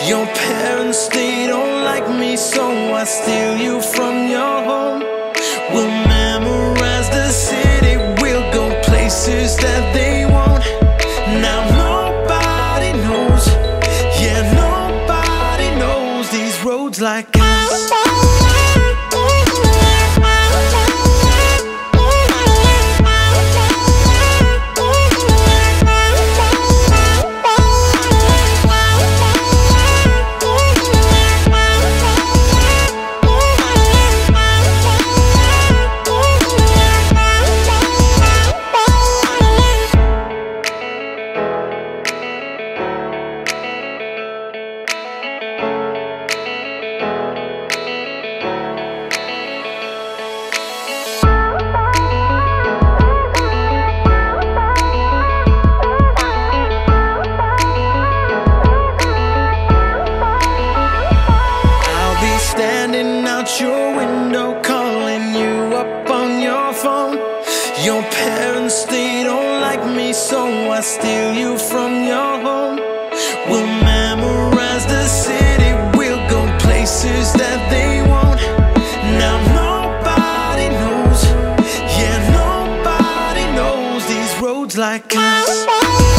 Your parents, they don't like me, so I steal you from your home. We'll memorize the city, we'll go places that they won't. Now nobody knows, yeah, nobody knows these roads like us. Standing out your window, calling you up on your phone. Your parents, they don't like me, so I steal you from your home. We'll memorize the city, we'll go places that they won't. Now nobody knows, yeah, nobody knows these roads like us.